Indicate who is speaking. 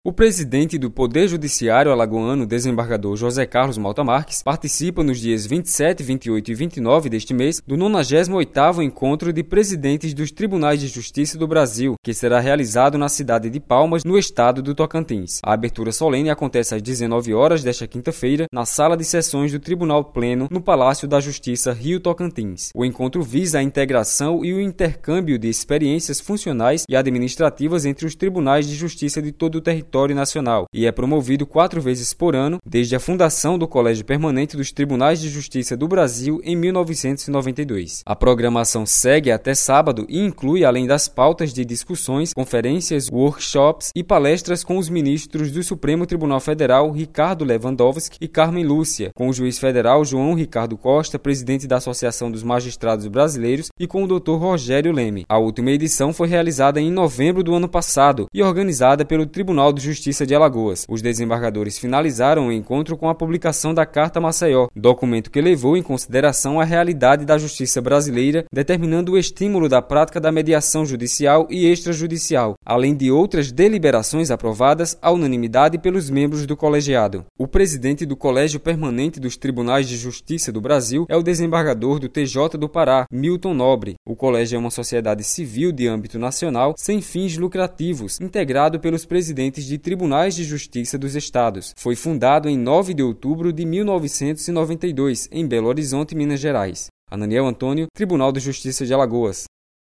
Speaker 1: O presidente do Poder Judiciário alagoano, desembargador José Carlos Malta Marques, participa nos dias 27, 28 e 29 deste mês do 98º Encontro de Presidentes dos Tribunais de Justiça do Brasil, que será realizado na cidade de Palmas, no estado do Tocantins. A abertura solene acontece às 19 horas desta quinta-feira, na sala de sessões do Tribunal Pleno, no Palácio da Justiça Rio Tocantins. O encontro visa a integração e o intercâmbio de experiências funcionais e administrativas entre os tribunais de justiça de todo o território nacional e é promovido 4 vezes por ano desde a fundação do Colégio Permanente dos Tribunais de Justiça do Brasil em 1992. A programação segue até sábado e inclui, além das pautas de discussões, conferências, workshops e palestras com os ministros do Supremo Tribunal Federal, Ricardo Lewandowski e Carmen Lúcia, com o juiz federal João Ricardo Costa, presidente da Associação dos Magistrados Brasileiros, e com o Dr. Rogério Leme. A última edição foi realizada em novembro do ano passado e organizada pelo Tribunal de Justiça de Alagoas. Os desembargadores finalizaram o encontro com a publicação da Carta Maceió, documento que levou em consideração a realidade da justiça brasileira, determinando o estímulo da prática da mediação judicial e extrajudicial, além de outras deliberações aprovadas à unanimidade pelos membros do colegiado. O presidente do Colégio Permanente dos Tribunais de Justiça do Brasil é o desembargador do TJ do Pará, Milton Nobre. O colégio é uma sociedade civil de âmbito nacional sem fins lucrativos, integrado pelos presidentes de tribunais de justiça dos estados. Foi fundado em 9 de outubro de 1992, em Belo Horizonte, Minas Gerais. Ananiel Antônio, Tribunal de Justiça de Alagoas.